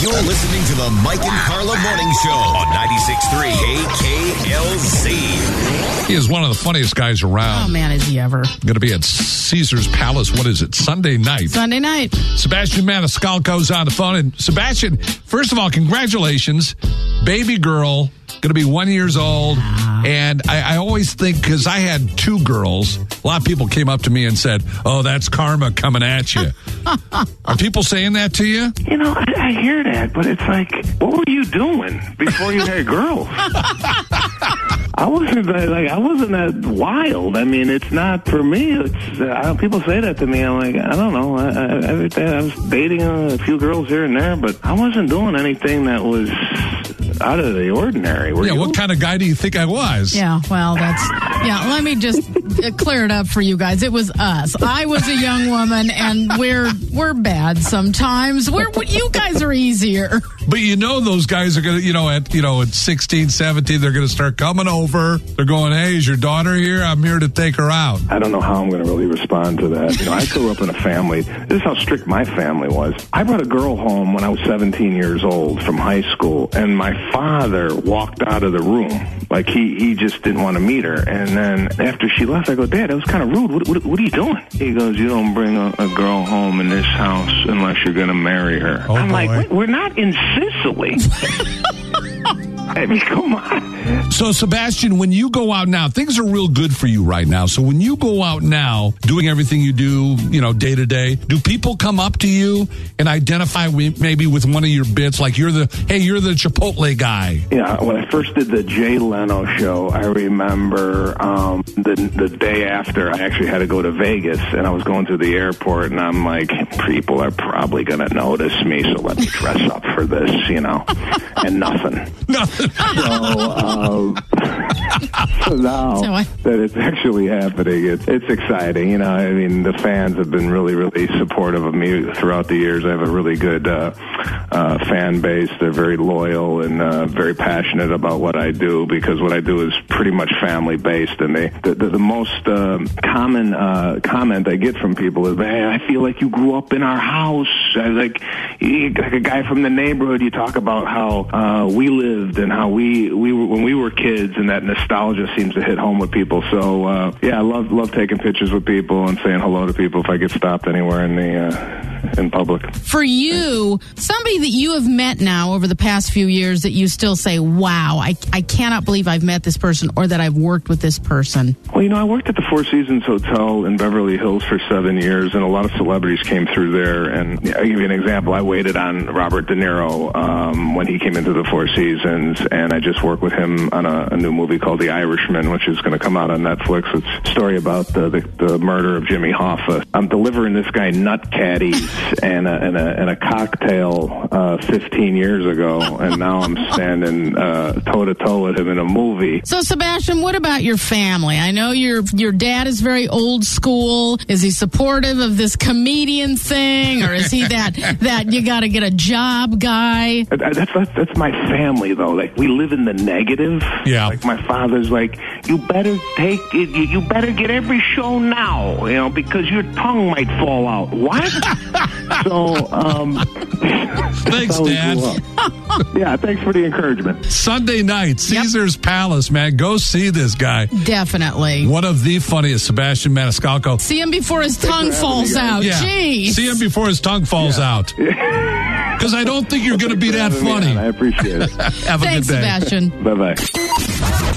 You're listening to the Mike and Carla Morning Show on 96.3 KKLZ. He is one of the funniest guys around. Oh, man, is he ever. Going to be at Caesar's Palace. What is it? Sunday night. Sunday night. Sebastian Maniscalco's on the phone. And Sebastian, first of all, congratulations. Baby girl, going to be 1 year old. And I always think, because I had two girls, a lot of people came up to me and said, oh, that's karma coming at you. Are people saying that to you? You know, I hear that, but it's like, what were you doing before you had girls? I wasn't that wild. I mean, it's not for me. It's people say that to me. I'm like, I don't know. I was dating a few girls here and there, but I wasn't doing anything that was out of the ordinary. Were you? What kind of guy do you think I was? Yeah, well, let me just clear it up for you guys. It was us. I was a young woman, and we're bad sometimes. You guys are easier. But those guys are going to, at 16, 17, they're going to start coming over. They're going, hey, is your daughter here? I'm here to take her out. I don't know how I'm going to really respond to that. I grew up in a family. This is how strict my family was. I brought a girl home when I was 17 years old from high school, and my father walked out of the room. Like, he just didn't want to meet her. And then after she left, I go, Dad, that was kind of rude. What are you doing? He goes, you don't bring a girl home in this house unless you're going to marry her. Oh, I'm boy. like, we're not in Sicily. I mean, come on. So, Sebastian, when you go out now, things are real good for you right now. So when you go out now, doing everything you do, day to day, do people come up to you and identify maybe with one of your bits? Like, you're the Chipotle guy. Yeah, when I first did the Jay Leno show, I remember the day after I actually had to go to Vegas, and I was going through the airport, and I'm like, people are probably going to notice me, so let me dress up for this, and nothing. Nothing. So now that it's actually happening, it's exciting. I mean, the fans have been really, really supportive of me throughout the years. I have a really good fan base. They're very loyal and very passionate about what I do, because what I do is pretty much family-based. And the most common comment I get from people is, hey, I feel like you grew up in our house. Like a guy from the neighborhood, you talk about how we lived and how we were when we were kids, and that nostalgia seems to hit home with people. So I love taking pictures with people and saying hello to people if I get stopped anywhere in public. For you, somebody that you have met now over the past few years that you still say, wow, I cannot believe I've met this person or that I've worked with this person. Well, I worked at the Four Seasons Hotel in Beverly Hills for 7 years, and a lot of celebrities came through there. And I'll give you an example. I waited on Robert De Niro when he came into the Four Seasons, and I just worked with him on a new movie called The Irishman, which is going to come out on Netflix. It's a story about the murder of Jimmy Hoffa. I'm delivering this guy nut caddies and a cocktail 15 years ago, and now I'm standing toe-to-toe with him in a movie. So, Sebastian, what about your family? I know your dad is very old school. Is he supportive of this comedian thing, or is he that you got to get a job guy? That's my family, though. Like, we live in the negative. Yeah. Like, my father's like, you better get every show now, because your tongue might fall out. What? So, thanks, Dad. Yeah, thanks for the encouragement. Sunday night, Caesar's Palace, man. Go see this guy. Definitely. One of the funniest, Sebastian Maniscalco. See him before his tongue falls out. Yeah. Jeez. See him before his tongue falls out. Because I don't think you're going to be that funny. I appreciate it. Have a Thanks, good day. Sebastian. Bye-bye.